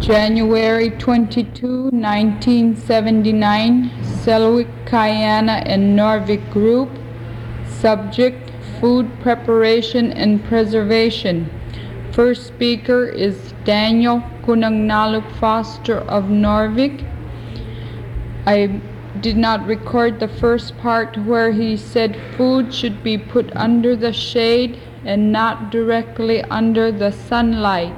January 22, 1979, Selwick, Kayana and Norvik Group. Subject, food preparation and preservation. First speaker is Daniel Kunangnaluk Foster of Norvik. I did not record the first part where he said food should be put under the shade and not directly under the sunlight.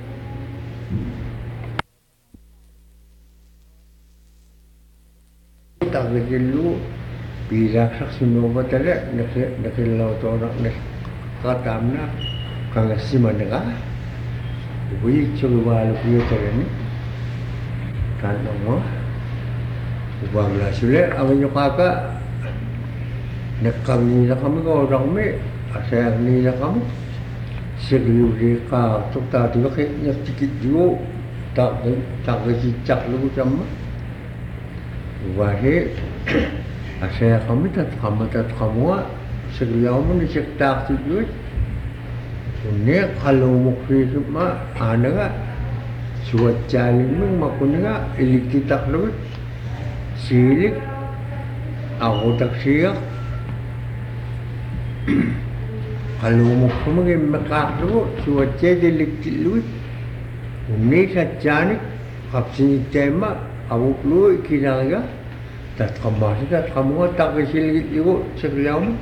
Tagilu biraksak sinova tala nakilaw to na katamna kangasimanaga wi chulwalu kuyotarani tanong ubangla sule awanyo kaka nakkamila kami ko orang me asaya nila kami siguri ka tukta tuwa ke nyaktikit jo tak cicak lu sama Wahe asaya kami tat kamu segala ni sektak tujuh ini kalau mukri semua anaga suat jalan meng makunaga ilikitak lu silik aku tak siak kalau mukri meng makak lu suat jadi ilikit lu ini sajanik kapsin tema Aku lu kira tak kamu tak kecil itu segala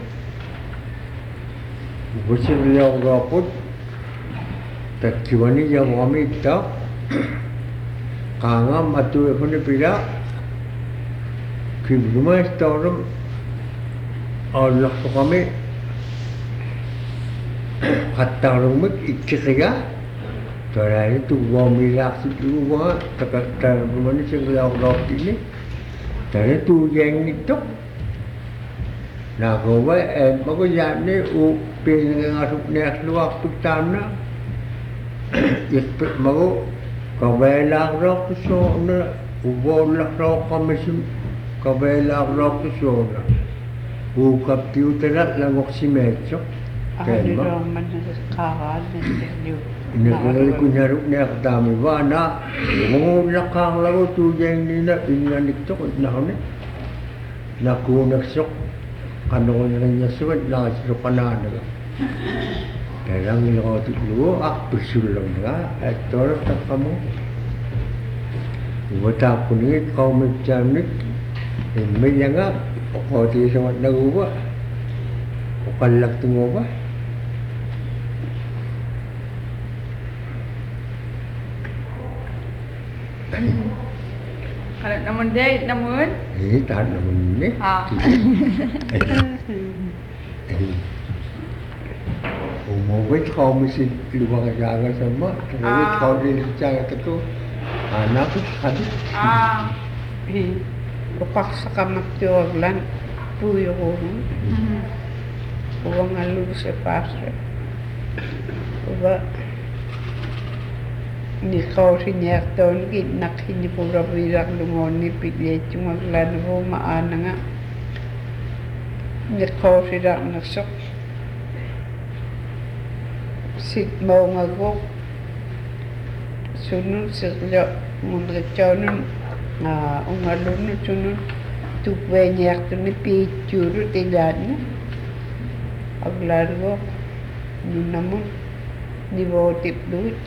segala rapot tak kiwani yang kami tak kanga matu pun pira kibuma storum Allah kami kata rumit ikhiya Tara itu gua mirak itu gua tak mana segala orang ini. Tara tu yang itu. Nah gua bagus jadi pengen asup luar petana. Ikut mau kabelah rock sona, ubolah rock mesin kabelah rock sona. Buka piutera langok simetso. Ada orang mana sekarang ni. Naglalay ko niya dami ba na nakang laro tuyang nila inanik to na kami nakunaksok ano ko na niya suwad na siro panana kaya lang nila ko tulo pisul lang nga eto tak kamu wata ko ni kau magjanik may nga o ti sa naguwa o kalak tungo ba Kalau namun dia namun tak namun ni umur kau mesti luar jaga sama terus kau di jaga itu anak itu Paksa kamat tiwaglan puyo ko uang alu sa pasre uba ni kau sinyak tahun git nak ini pura birak lumon ni pilih cuma lan ho maana nga ni kau sidak nasok sit mau ngagok sunun sirlo mundre chonun ungalun sunun tukwe nyak ni pichuru tigan aglargo nunamun ni votip duch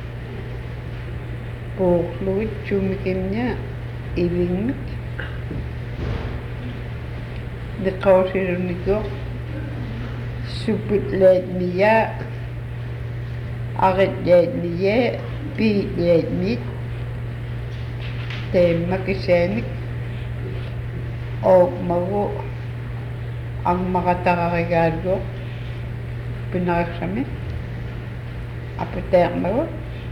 Pukluit cumikimnya ibingit. The kausiru niko supit let niya agit let niya pi let mit te makisenik o mago ang makatakakigargo pinakaksami apotek mago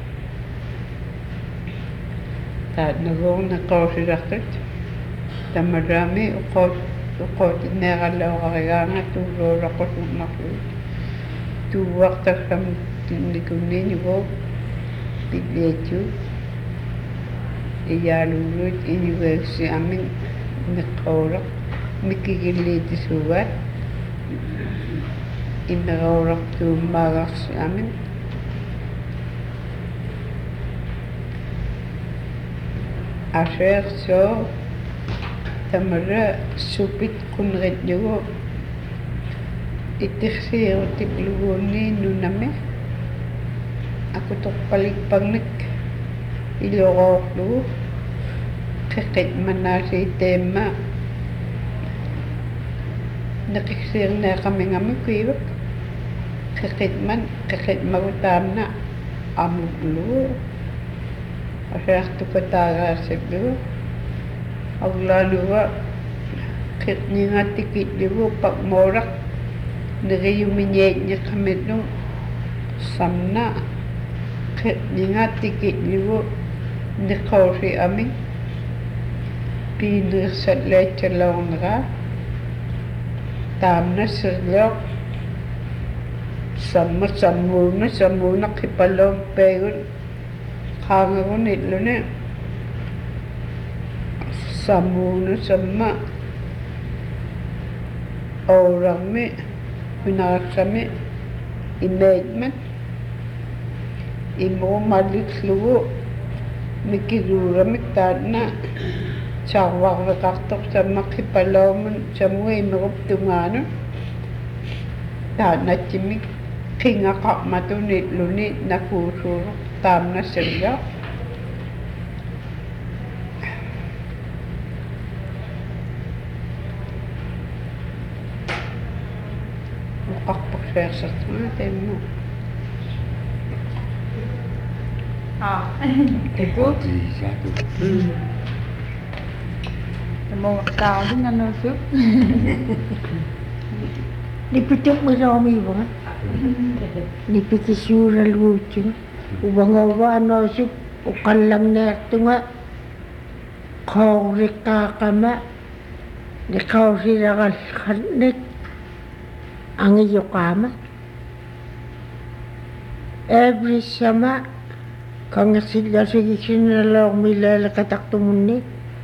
tad nagong nakausirakit tamarami ukot negalaw kakaganga tulora ko sumakit tuwak takam tindikunin ko piglechu iyalulut university amin nakaurak mikikiliti suwat inakaurak tumarak amin Aserso tamara supit kunretjugo itiksiyo tipluguni nuname aku tok palikpangnik iloroklu kekit manasi tema nakiksir na kami ngami kuibak kekit magutam na amuglu asyik tu kata sebelu aglaluwa kit ninga tikit dibu pak morak dari yuminyeknya kami tu samna kit ninga tikit dibu nikausi amin pindah setlek celong ra tamna serlok sama samuna kipalong pegun kangen itu nih samuna sama orang me binasame imagement imo malik lugu mikirura miktana cawak kaktok sama kipalong sama imurup tungano tana cimik kinga kak matunit lunit nakusur tamna serga mukak saya semua temu Itu mau tahu dengan nusuk Dipitik marami ba? Dipikisura lucu. Ubang-ubang nasib ukalang na ito nga. Kong rikakama. Ikaw sila kalkanik. Ang iyo kama. Every sama. Kang sila sige sinalong milala kataktumunni.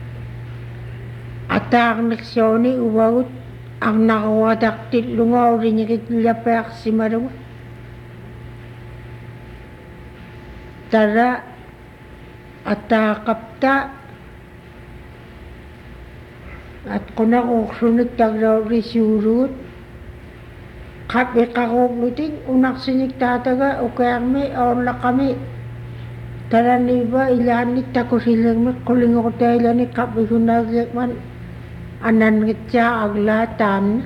Atak naksyon ni ubawit. Ang nakawadak titlungaw rin niya kitlapak si Marwa. Tara atakapta at kuna kuksunod taglaw risurut kapi kakukluting unak sinik tataga o kaya may aula kami tara niba ilanit tako silang kuling ako tayo ilanit kapi kunagman anan ngitya aglatan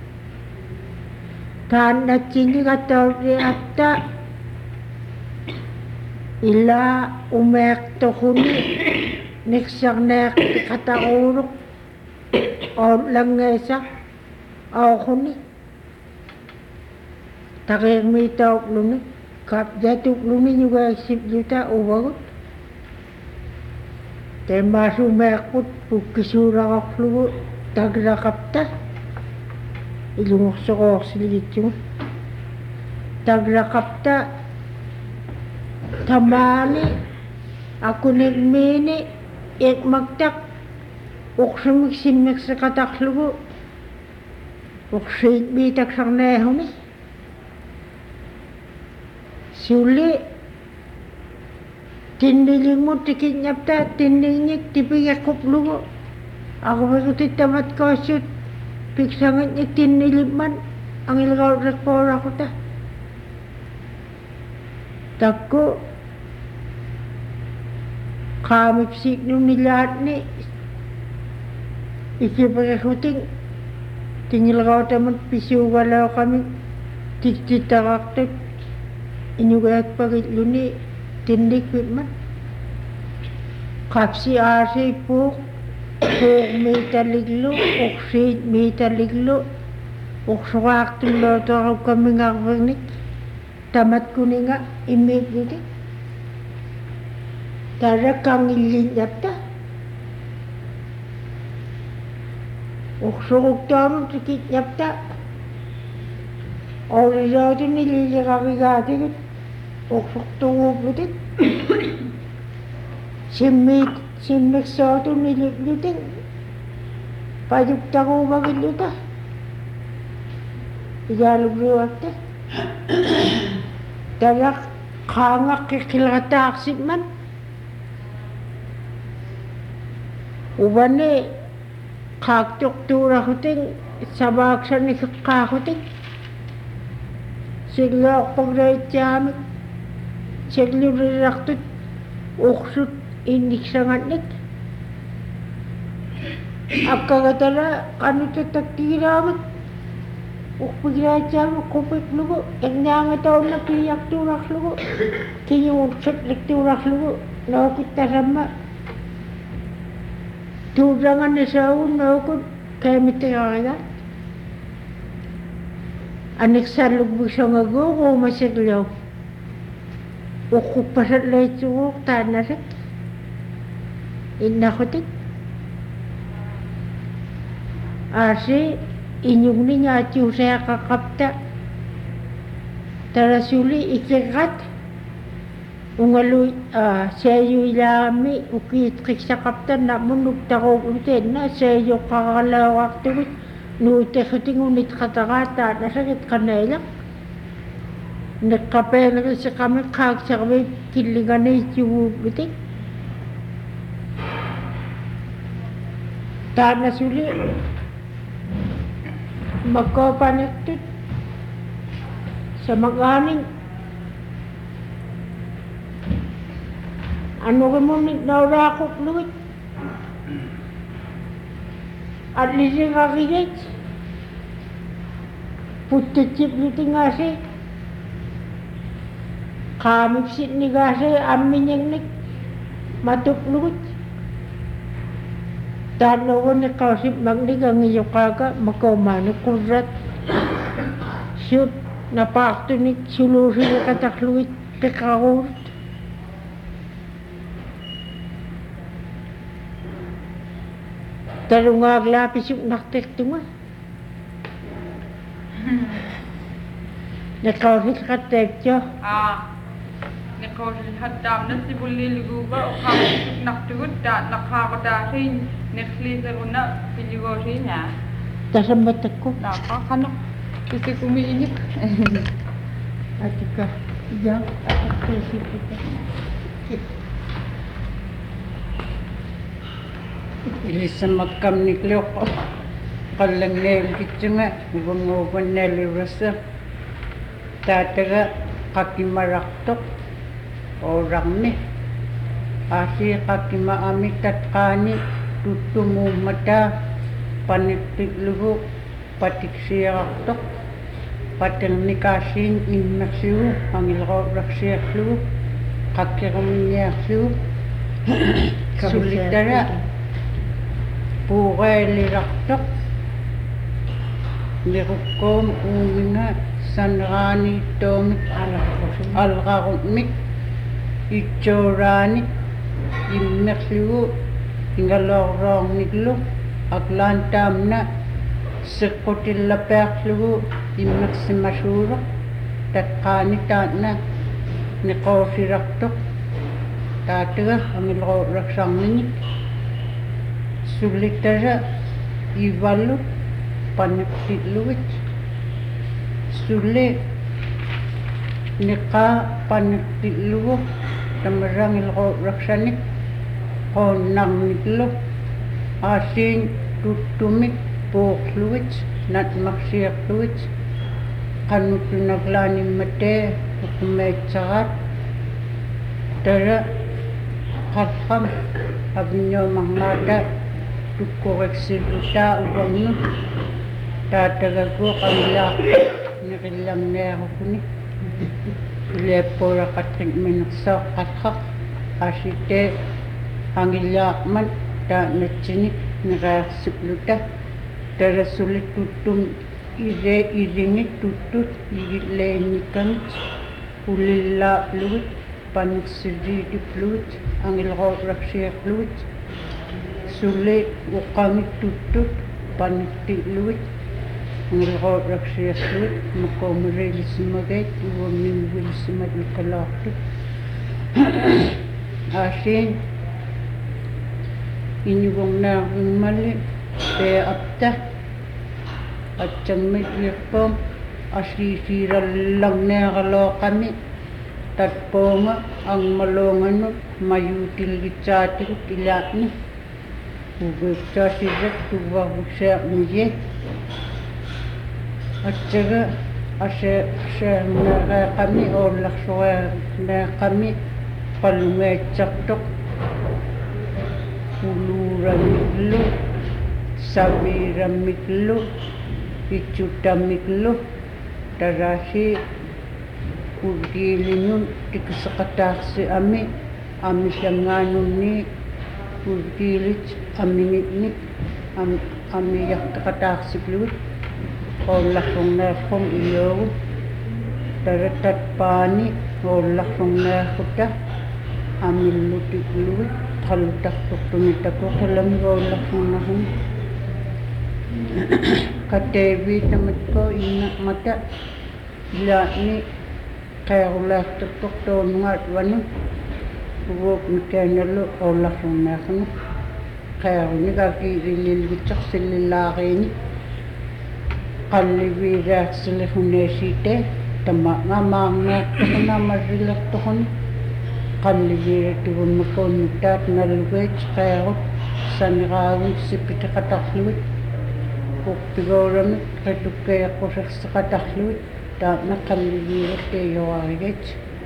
tan na chini kataw ri atta ila umekto kuni neksak nek katauruk o lang ngesa o kuni takeng mitaw luni kap datuk luni juga sip juta ubagut tema sumekut pukisura kaklu tagra kapta ilungok sokok siligit tagra kapta tamani aku nagmini ek magtak uksumik sinmek sa kataklu uksit bitak sang nehoni suli tindiling mo tikinyapta tindiling tipigak kuplu ako magutit tamat kosyut piksangan niya tiniliman ang ilagaw rekpora ko ta tako kamipsik nung nilahat ni ikipagkuting tingilagaw tamat pisuwalaw kami tiktitakaktot inyugayat pagitlo ni tindik man kapsi asi po meter liglo oksid meter liglo okswak tulo to ako kami ngakbagnik tamat ko ni nga imig dito tara kang ilinyapta okswak tamo tikit nyapta orizo nililakakigati okswak tungo butit simmek soto niliplutin pajukta ko bagilluta igalubluwakta darak kangak kikilataksip man Uvane kaktuk tura huting sabaksan ni kahuting. Sigla pagrait jamit. Siglu riraktut uksut indik sangatnik. Akagatala kanutu takiramat. Ukpagrait jamit kupik lugo. Enyanga taon na piyak turak lugo. Kinyuksut lik turak lugo. Nakit tarama. Turangan ni saun nakut kemitiyaga. Anik salug bisang ago kumasiglaw. Ukupasat leitsuk tanarik. Inakutik. Asi inyong ni nga tiusaya kakapta. Tarasuli ikikat. Ungaluy sayo ilami ukit kiksa kapta na munugtakog uten na sayo kakalawak tuwit. Nuite kuting unit katakata na sakit kanailang. Nagkapela sa kami kag sa kami kilingan na itiwubitik. Tana suli magkapanagtut sa mag-aning. Ano ka mo naurakok luwit? At least yung kakigit. Putitip nito nga siya. Kamiksit ni nga siya. Amin yung matuplukot. Tano ko na kausip magnigang iyo kaga. Magkaumano kurat. Shoot. Napakto ni sulusin na katakluit. Kakakurot. Tarungag lapis yung naktek tunga. Nakausit ka tekyo. Nakausit haddam na sibuli liguba o kausip naktugut da nakakadasin neklisa una piligosi niya. Tasambatak ko. Nakakanak. Kasi kumiinik. Ati ka. Diyan. At presip ka. Ilisa magkamniklo ko. Kalang nelkitsa nga. Ubang-ubang nelirasa. Tataga kakimaraktok. Orang ni. Asi kakimaamit at kani. Tutumumata. Panitiklugo. Patiksiraktok. Patang nikasin inaksiu. Pangilakaw raksiaklu. Kakiraminyaksiu. Sulitara. Pukay liraktok. Lirukom uminga. Sanrani tomik. Alkakumik. Ichorani. Imeksiu. Ingalorong niglo. Aglantam na. Sekotil lapekslu. Imeksimasura. Tatkani tatna. Nikosiraktok. Tataga. Angilakaw raksangminik. Sulitara ivalu panaktiluit. Sulit nika panaktiluo tamarang ilko raksanik konang nitlo asin tutumik pokluit nat maksiakluit kanutu naglani mate ukumetsakat tara kalkam abinyo mangada tukoreksi luta ubangno tatagago kanila nakilang na ako kuni lepora katring minaksa katkak asite angilakman ta nachinik nakaksip luta tara sulit tutum iringit tutut ilenikan ulila luit paniksiridi luit angilakaw raksiak luit sulit ukamit tutut panikti luit ngilakaw raksiak luit makomreli simagay uwangin wil simadil kalakti asin inyugong na akong mali kaya apta at siyang may iyakpong asisira lang na kalo kami tatpo nga ang malongan mo mayutil gitsati ko kilakni ubettaasirrat tuvaruksaarmiye atsaga asaamunaqaaqami oollarsuaaqami qalungaitsartoq uluuramiklu saviiramiklu itsutamiklu taraasi urkiilinun tikiseqataarsi amisangaanunni urkiilit amingitnik amiyarteqataarsiklugut oollarsorneerqum iyoogu taratatpaani oollarsorneerquta amillutiklugut qallutartortumitako oollarsornerun kateeviitamatko innaqmata ilaani qeerulaartortortoonungaat vanu uvuuk mikaanalu oollarsorneernu qeerunigakiilililgitsersillilaariini qalliviiraarsilerhuneesiite tamaangamaarnertoqunaamarrilertoquni qalliviiratigunmakoonnuttaat nalugeet qeerut saniraagun sipiteqatarlugut uqpigooramik qetukkeeqqusерсеqatarlugut taana qalliviiratteeyoraariget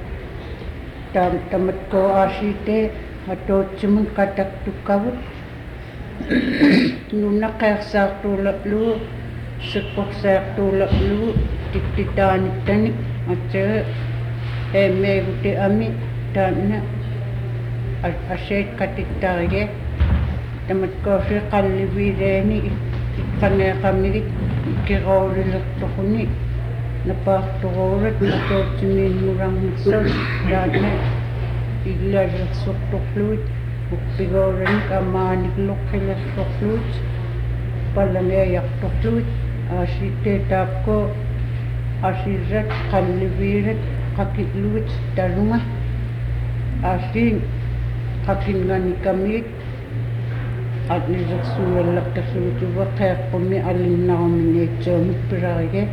tamatko aasiite atuutsimun qataktukkavut nunaqeersaartuulaplugu siqqorsaartuulaplugu tittitaanittanik atsaga eemeeguti ami taana aseet qatittaarige tamatkoosi qalliviireeni iqqaneeqamigit kiroolilertoquni napaartoruurat atuutsimiinnurangersul taana illallersortorlugut uqpigooranik amaanikluqqilersorlugut palangeeyartorlugut aasiitteetaapko asirrat qalliviirat qakitlugut talunga aasiin qakinganikamigit atnilersuuallartarlugutuva qeeqqumi alinnaruminiitsuumik pirarige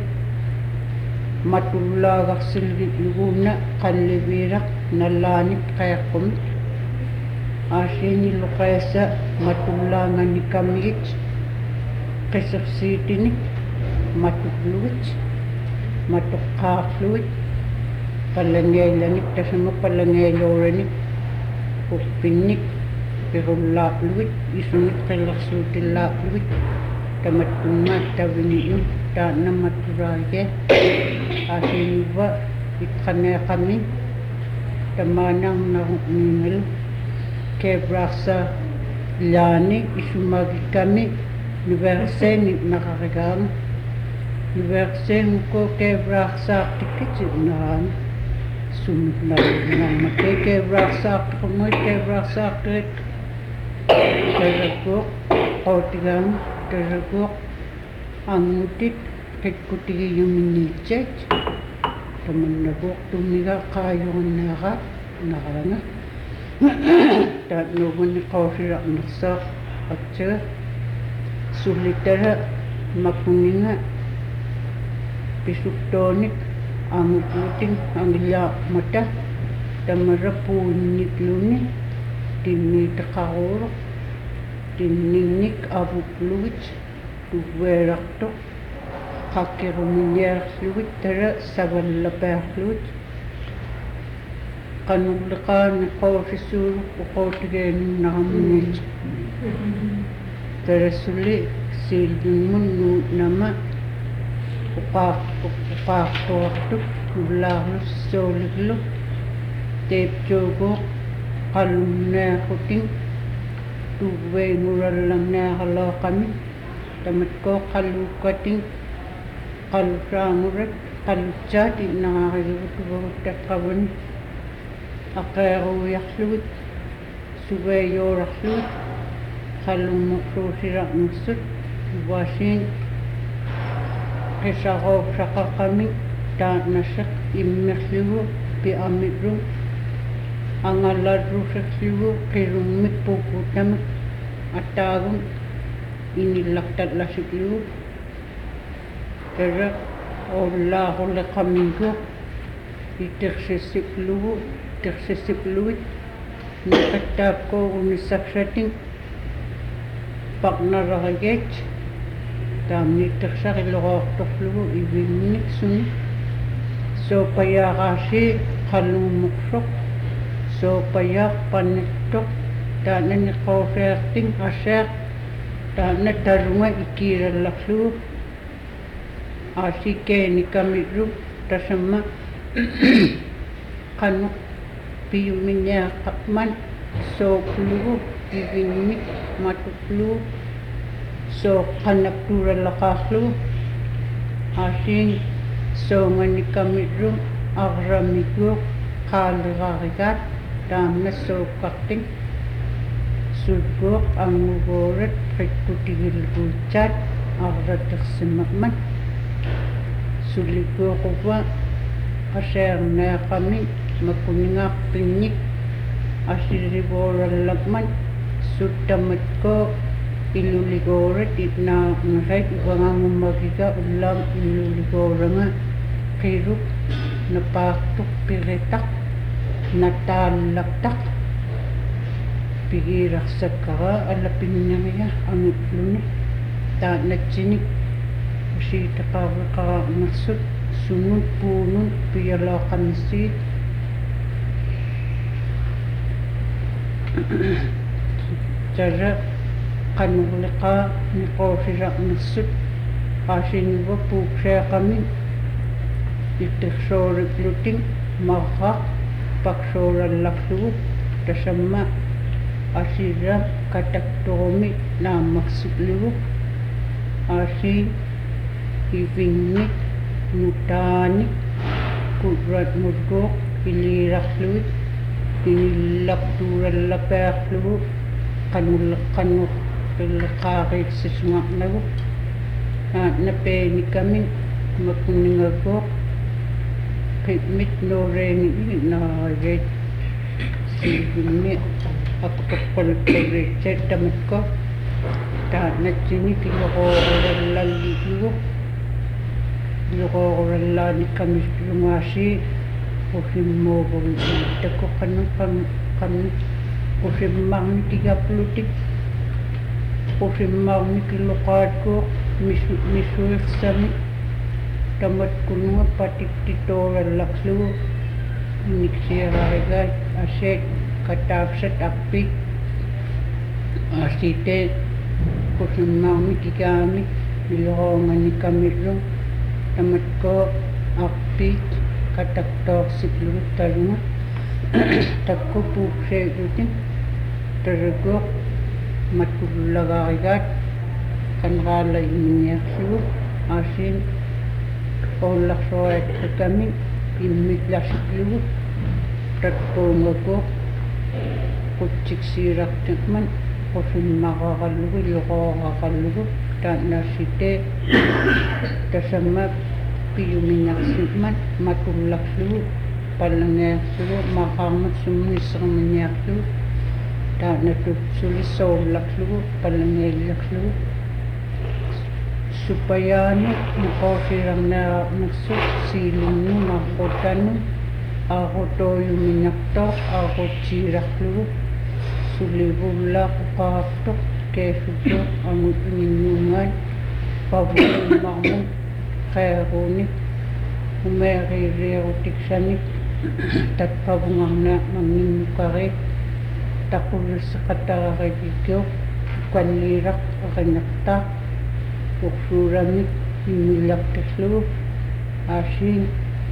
matullaagarsilgitluguuna qalliviiraq nallaanik qeeqqumik aasiiniluqeessa matullaanganikamigit qissersiitinik matuklugut matuqqaarlugut palangeellanik tasama palangeeluuranik uppinnik pirullaaplugut isunik qillersuutillaaplugut tamattungaat tavini'un taana maturaage aasiinuva iqqaneeqami tamaanarnaru'niingalu keebraarsa laani isumagikami niverseeni naqarigaama niverseenuko keebraarsaartikkit naama sumnarnarmate keebraarsaartoqumoi keebraarsaartirit tarakuoq qootigaama tarakuoq angutit qitkutigiyuminiitsaat tamannakuoq tumiga qaayurannaara naranga taatnuuguni qoosiraqnersaaq atsaga sullitara makuninga pisuktoonik angutlutin angillaaqmata tamarapuunnikluni tinniiteqaruuruq tinninnik avuklugit tuweerartoq qakkiruminiaarlugit tara savallapaarlugut qanulliqaani qoosisuuruk uqootigeeninnaramniit tarasuli siildunmun nuutnama uqaartuartuk ullaarlus sooliglu teeptuuguuq qalunneequtin tuweenurallanneaqalooqami tamatkoo qalluukkatin qallusaamurat qallutsaat innaqaariguvutuvagutaqqavani aqeeruuyarlugut sugeeyoorarlugut qallummuqsuusiraqnersut uvaasiin qisaqooqsaqaqami taanasseq immerlugu piamirru angalarruserlugu qirummik puupuutamik attaagun inillartallassiklugu tara ollaaruleqaminguq itersissiqlugut naqattaapkoogunissarsatin Partneraraget taamniittersaqilluqoortorlugu ivinnik suni soopayaaqqaasi qalluummuqsoq soopayaaqpannittoq taananiqqoorsiarting assaaq taana talunga ikiirallarlugu aasikeenikamillu tasamma qannuq piyuminniaqqapman sooplugu ivinnik matuklugu soqqannaktuurallaqaarlugu aasiin soongannikamillu arramikuuq qaaliqaarigaat taamna sooqqarting sulguuq angugoorat qikkutigiluguutsaat arratersimaqman sulikuuquva aseerneaqami makuningaarpinnik asirrivoorallaqman suttamatko illuligoorat itnaaqnasait uvangangumagiga ullaam illuligooranga qiruk napaartuq piritaq nataallaqtaq pigiirarsakkara allapinnaria angutluni taanatsinik usiitaqaarriqaraarnarsut sunut puunun piyalaaqamissiit tara qanurliqaa niqoosirarnarsut qaasinuva puukseaqamin ittersooripluting marraq paksoorallarlugu tasamma asira kataktorumi naammarsutlugu aasiin ivinnik nutaanik kudrat murgoq iliirarluit inillartuurallapaarlugu qanulleqqannuq qilleqaariirsisuarnagu napeenikamin makuningagoq qimit nooreeni naarageet silvinni aktoqqaluttarriitsaat tamatko taanatsinik iloqoorullallallugu iloqoorulaanikkamislungaasi usimmoogum takko qannu usimmarni tigaplutik usimmarni kiloqaatkuuq misuirsami tamatkununga patiktitoorallarlugu niksiaraarigaat aseet kataapsat appik aasitee usimmarni kikaami iloqoongannikamillum tamatko appik kataktoorsiklugu talunga takko puukseegutin taragoq matullagaarigaat kanraala iminiarlugu aasiin oollarsoaattakami immitlarsiklugu takkuungagoq qutsiksiirartakman qusimmararallugu iloqooraqallugu taanaassitee tasamma piyuminarsikman matullarlugu pallangiarlugu maqaarmat summisserminiarlugu taanatut sulissoollarlugu pallangiallarlugu supayaani niqoosirarnaarnersuq siilunnu marqutannu aaqutoyuminartoq aaqutsiirarlugu sulivullaaqaartoq keesuttoq angutninnuungaan pavulmarmun qeeruunik umeeriiriirutiksanik tatpavungarnaaq manginnukariit taqullisseqatararikikkiuq ukalliiraq erinnertaaq uqsuuramik immillartirlugu aasiin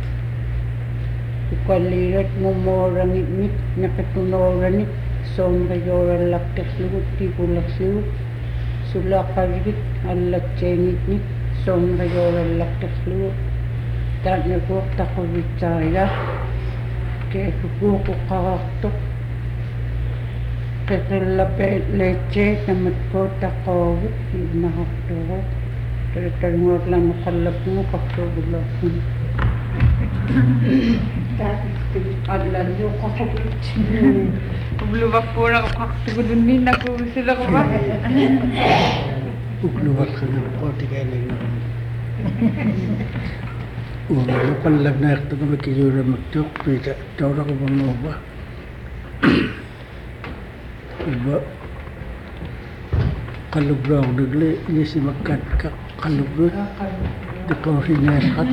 ukalliirat mummoorangitmik neqitunooranik soonrigoorallartirlugu tipulerlugu sulaaqarigit allatsianitnik soonrigoorallartirlugu taanakuuq taquvitsaarigaaq keesukuuq uqarartoq qeqillapeet leetsee tamatkoot taqoovut iinaqartuuruq talunguarlanuqallapungu qartuugullaarpun allalluqaqupit Ubluvakkuna uqaqtugulunni nakuusileqva ukluvarqanerqootigaalagu uqallagnaaqtaqamakiyuuramaktuuq piita tauraquvamauva uva kalubrong dulu ini si makan kalubrut di kosinya kan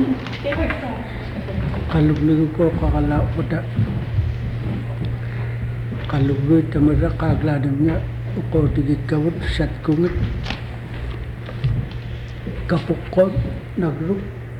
kalubrut ko kakala pada kalubrut tamara kagladamnya ko tigit kawut sat kungit kapukon nagrup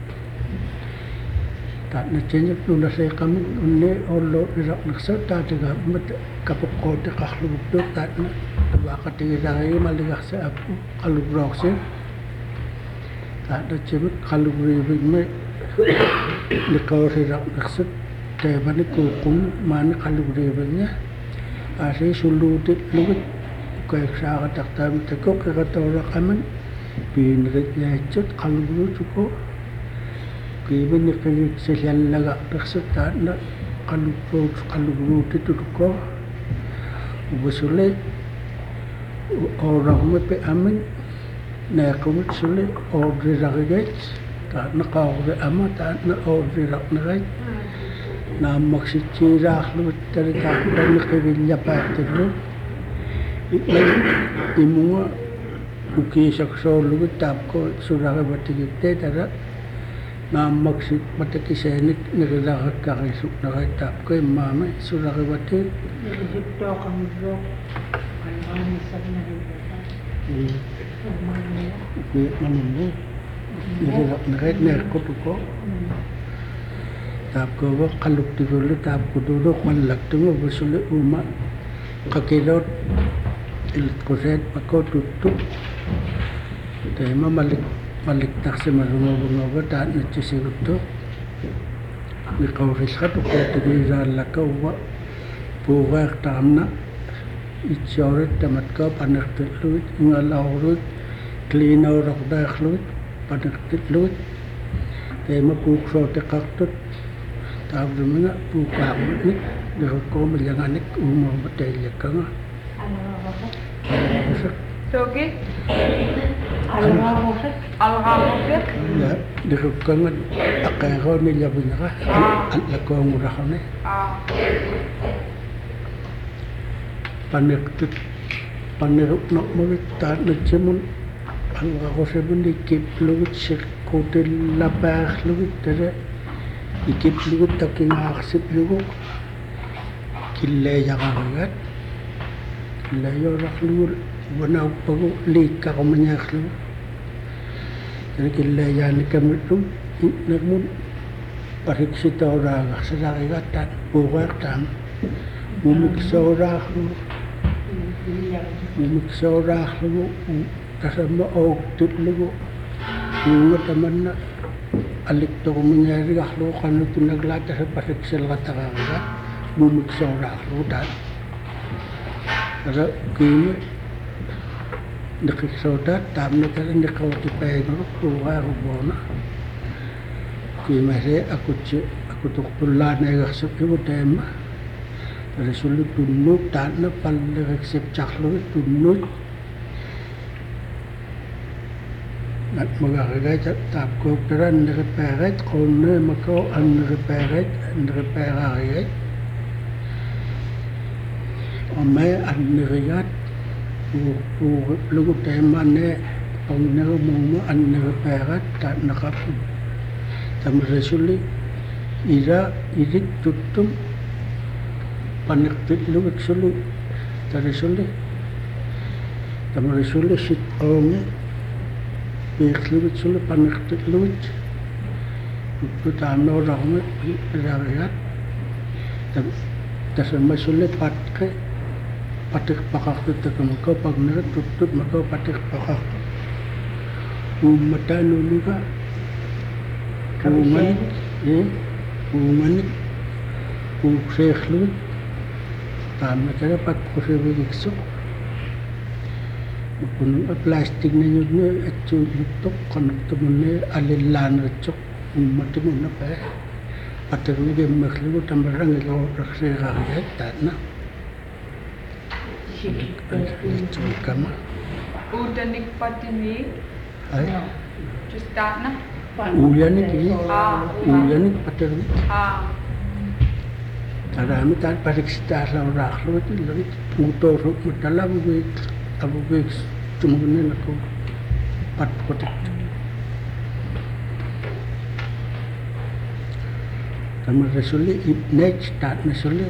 tak na change nula saya kami unne ollo irak naksa ta tiga mat kapukon te kakhlubut tak na baka tiga rai maligah sa aku kalubrok se tak na chibut kalubrut me dikau irak naksa te bani kukum mana kalubrutnya asih sulutit lugut kayak saya kata tekok kata orang kaman binrit yachet kalubrut cukup Kibin ni sesial laga tersebut na kalubrut itu ko ubusule orang mepe amin na kumit sule ordre ragat ta na ka ordre ama ta na ordre ragat na maksud cirah lu terika dan kebilnya patru imua uki sakso lu tap ko surah batikite tara na maksud mataki senik naglagat ka isuk na tap ko mama surah batik Dito kami bro. Ang isang na rin. uki manungo naglagat nagat nerko ko tap ko ba kaluk dulu tap ko dulu malak tungo busule uma kakilot ilit ko set pako tutup tema malik tak semarungo ta na chisiguto ni kawris ka to ko tigira la ka wa puwa tamna ichoret tamat ka panak tlut ngalawrut klino rok dakhlut panak tlut tema puk so te kaktut tabrumna puka ni de ko milyanganik umo batel ka nga Togi? Al-Ghabusat. Al-Ghabusat? ya de ko nga akay ko ni labun ka la ko mura ka ni panik no mo ta na chemun ang ako sa bundi kip lugut sik kotel labah lugut tere ikip lugut takin aksip lugut kille jagagat kille yorak lugut wana pagu lika ko manyak lugut tere kille yani kamitum nagmun parik sita orang sadagat tan buwak tan mumik saurah lugut mumik saurah lugut kasama og tut lugu ngut taman na alik to kumenyari ahlo kanu tunaglata sa pasiksel katakaga bumik sa orahlo dan kada kini nakiksoda tamna kada nakawati payno kuwa rubona kimase aku tukpulan ay gaksip yung tema kada sulit tunuk tanna pal gaksip chaklo tunuk at magagagat tap ko peran repairet kone mako an repairet ame an rigat pu lugu tema ne pang mo an repairet ta nakap tam resuli ira idik tutum panik lugu sulu ta resuli tam resuli sit onge Beklut sulit panik teklut, itu tanah orang ni rakyat, tapi sulit pakai pakak tu terkena kau pagner tutut maka pakai pakak, mata nulu ka, uman, seklut, tanah cara pat kose begitu. Punung plastik na yun na at yutok kanak tumun na alilan at yok matimun na pa patir na yung makligo tamarang ikaw rakse kakayat tana kama Udanik patini? ay Just that na? uyanik uyanik patir tarami tan parik sitar lang raklo ito lang utor matalam wait abu tumungin ako pat protect. Tama resuli next start na suli.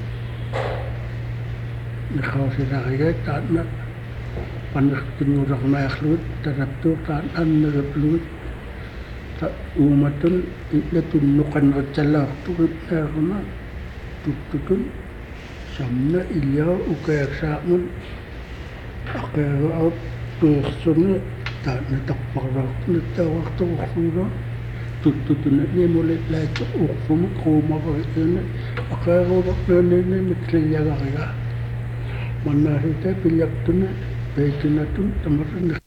Nakaw sila kaya start na panak tinurang na aklut tarap tu start an na aklut. Ta umatun itatunukan at salak tukit na ako na tututun samna ilya ukayak sa amin akaya out person ta natakparak natawak to kura tututun na niya mulit lahat ukfum kumakalit na akaya urak na nina mitrilya kaya manarita pilyak to na pwede na to tamaran